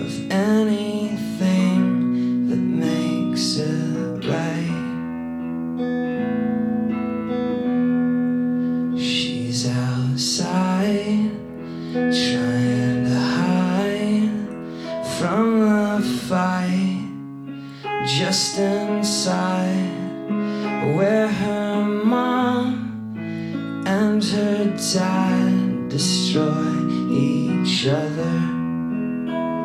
of anything that makes it right. She's outside, trying to hide from the fight, just inside where her mom and her dad destroy each other.